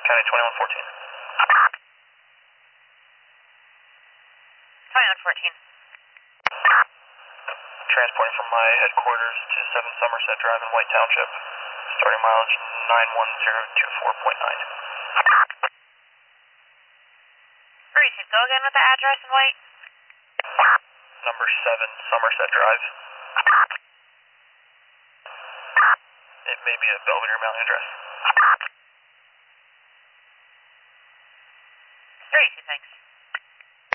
County 2114. 2114. Transporting from my headquarters to 7 Somerset Drive in White Township. Starting mileage 91024.9. Reese, go again with the address in White. Number 7 Somerset Drive. It may be a Belvedere mailing address. Reese, thanks.